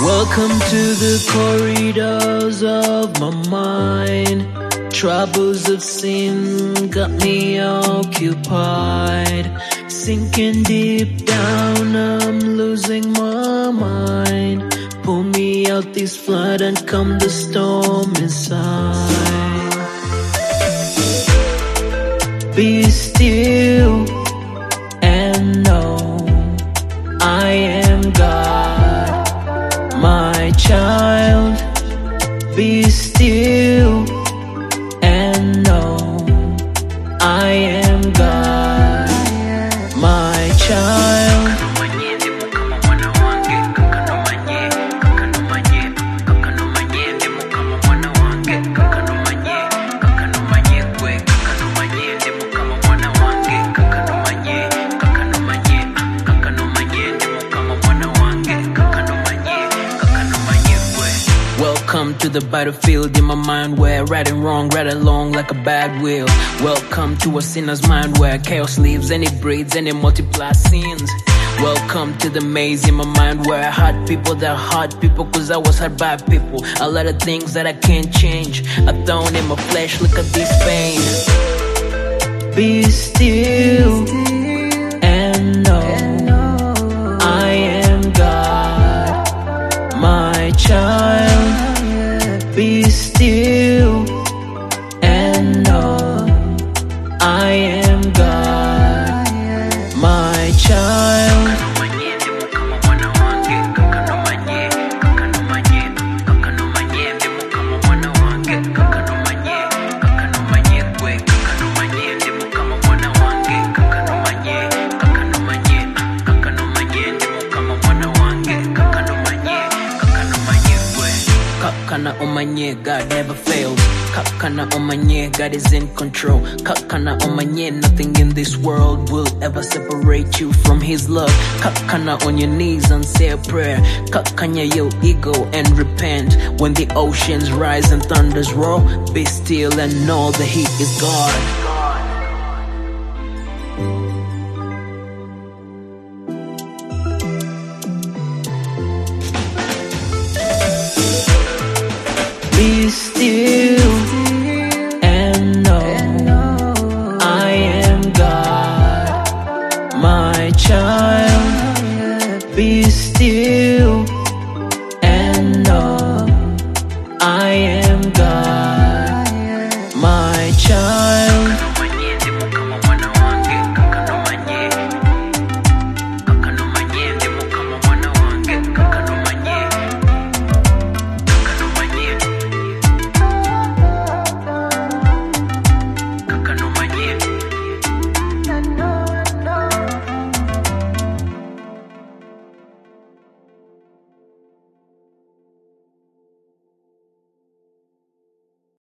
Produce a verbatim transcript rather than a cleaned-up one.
Welcome to the corridors of my mind. Troubles of sin got me occupied. Sinking deep down, I'm losing my mind. Pull me out this flood and calm the storm inside. Be still and know I am God, my child. Be still and know I am God, my child. Welcome to the battlefield in my mind where right and wrong ride along like a bad wheel. Welcome to a sinner's mind where chaos lives and it breeds and it multiplies sins. Welcome to the maze in my mind where I hurt people that hurt people cause I was hurt by people. A lot of things that I can't change, a thorn in my flesh, look at this pain. Be still and know I am God, my child. Be still and know I am God, my child. Kakana omanye, God never fails. Kakana omanye, God is in control. Kakana omanye, nothing in this world will ever separate you from His love. Kakana on your knees and say a prayer. Kakanya your ego and repent. When the oceans rise and thunders roar, be still and know that He is God. Be still and know I am God, my child. Be still.